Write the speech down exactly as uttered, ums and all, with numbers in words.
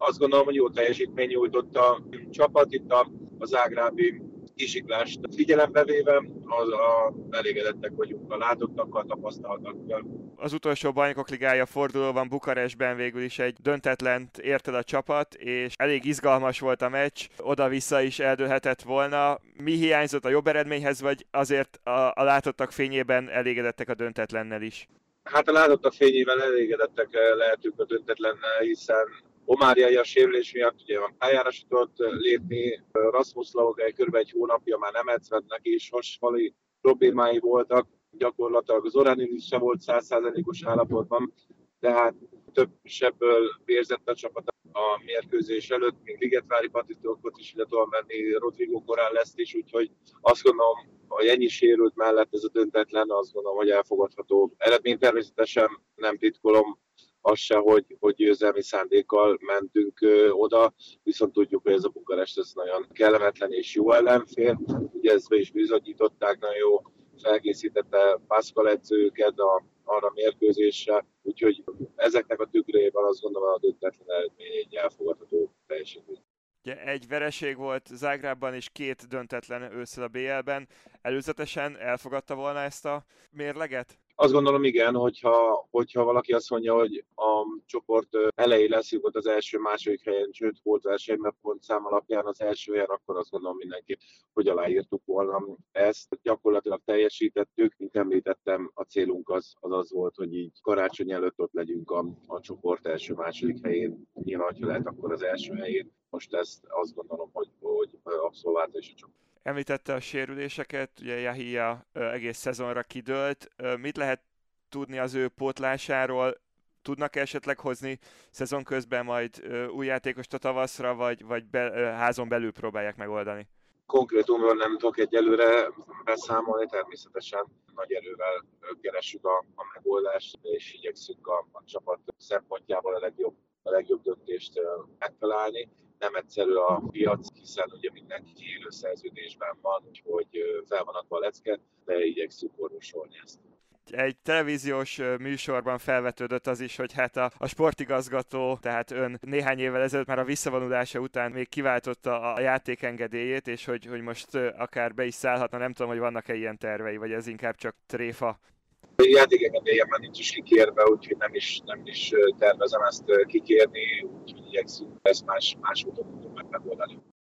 Azt gondolom, hogy jó teljesítmény nyújtott a csapat itt a, a zágrábi kisiklást figyelembe véve, az a, elégedettek vagyunk a látottakkal, tapasztaltakkal. Az utolsó Bajnokok Ligája fordulóban Bukarestben végül is egy döntetlent ért el a csapat, és elég izgalmas volt a meccs, oda-vissza is eldőlhetett volna. Mi hiányzott a jobb eredményhez, vagy azért a, a látottak fényében elégedettek a döntetlennel is? Hát a látottak fényével elégedettek lehetünk a döntetlennel, hiszen Omáriai a sérülés miatt ugye van pályára se tudott lépni, Rasmus Laugay kb. Egy hónapja már nem edzett, neki is hasfali problémái voltak, gyakorlatilag Zoranin is sem volt száz százalékos állapotban, tehát több sebből érzett a csapat a mérkőzés előtt, még Ligetvári Patitókot is ide tudom venni, Rodrigo korán lesz is, úgyhogy azt gondolom, a ennyi sérült mellett ez a döntetlen, azt gondolom, hogy elfogadható eredmény. Természetesen nem titkolom az se, hogy, hogy győzelmi szándékkal mentünk ö, oda, viszont tudjuk, hogy ez a Bukarest ez nagyon kellemetlen és jó ellenfél. Ugye ezt be is bizonyították, nagyon jó felkészítette Pascal edzőket a, arra a mérkőzésre, úgyhogy ezeknek a tükrében azt gondolom, a döntetlen eredmény egy elfogadható teljesítmény. Ugye egy vereség volt Zágrábban és két döntetlen ősszel a bé el-ben. Előzetesen elfogadta volna ezt a mérleget? Azt gondolom, igen, hogyha, hogyha valaki azt mondja, hogy a csoport elején leszünk ott az első, második helyen, sőt volt versenyben pontszám alapján az első helyen, akkor azt gondolom mindenki, hogy aláírtuk volna ezt. Gyakorlatilag teljesítettük, mint említettem, a célunk az az, az volt, hogy így karácsony előtt ott legyünk a, a csoport első, második helyén. Nyilván, ha lehet, akkor az első helyén. Most ezt azt gondolom, hogy, hogy abszolválta is a csoport. Említette a sérüléseket, ugye Yahia egész szezonra kidőlt. Mit lehet tudni az ő pótlásáról? Tudnak esetleg hozni szezon közben majd új játékost a tavaszra, vagy, vagy be, házon belül próbálják megoldani? Konkrétumról nem tudok egyelőre beszámolni, természetesen nagy erővel keressük a, a megoldást, és igyekszünk a, a csapat szempontjából a legjobb, a legjobb döntést megtalálni. Nem egyszerű a piac, hiszen ugye mindenki élő szerződésben van, úgyhogy fel van adva a lecke, de igyekszünk orvosolni ezt. Egy televíziós műsorban felvetődött az is, hogy hát a, a sportigazgató, tehát ön néhány évvel ezelőtt már a visszavonulása után még kiváltotta a játékengedélyét, és hogy, hogy most akár be is szállhatna, nem tudom, hogy vannak-e ilyen tervei, vagy ez inkább csak tréfa. A játékengedélyem már nincs is kikérve, úgyhogy nem is, nem is tervezem ezt kikérni, úgyhogy igyekszünk ezt más, más úton tudunk meg megoldani.